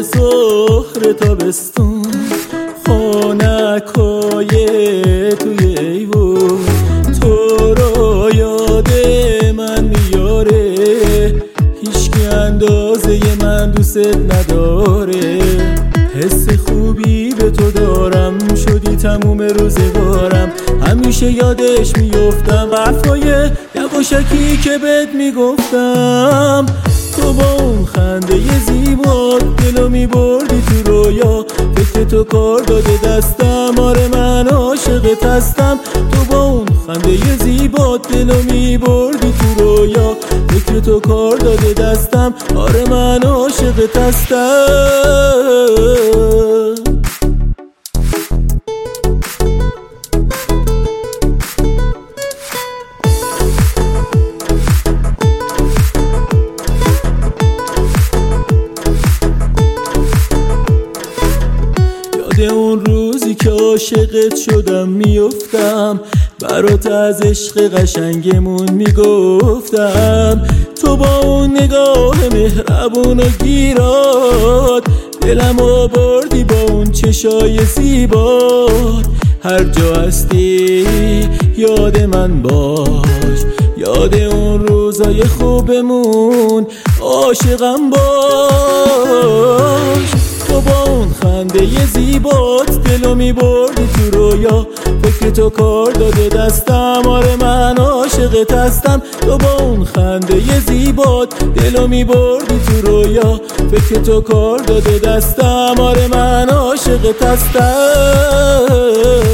ظهر تابستون، خانک‌های توی ایوون تو رو یاد من میاره. هیچکی اندازه من دوست نداره. حس خوبی به تو دارم، شدی تموم روزگارم. همیشه یادش میفتم حرفای یواشکی که بهت میگفتم. تو با اون خنده زیبات دلو میبردی تو رویا. فکر تو کار داده دستم، آره من عاشقت هستم. تو با اون خنده زیبات دلو میبردی تو رویا. فکر تو کار داده دستم، آره من عاشقت هستم. اون روزی که عاشقت شدم میفتم، برات از عشق قشنگمون میگفتم. تو با اون نگاه مهربون و گیرات دلم آوردی، با اون چشای زیبات. هر جا هستی یاد من باش، یاد اون روزای خوبمون عاشقم باش. تو با اون خنده زیبات دلو میبردی تو رویا. فکر تو کار داده دستم، آره من عاشقت هستم. تو با اون خنده زیبات دلو میبردی تو رویا. فکر تو کار داده دستم، آره من عاشقت هستم.